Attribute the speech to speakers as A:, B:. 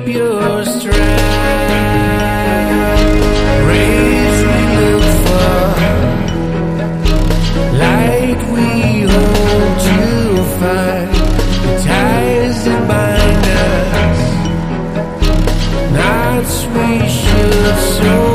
A: keep your stride. Rays we look for, light we hope to find. The ties that bind us, knots we should so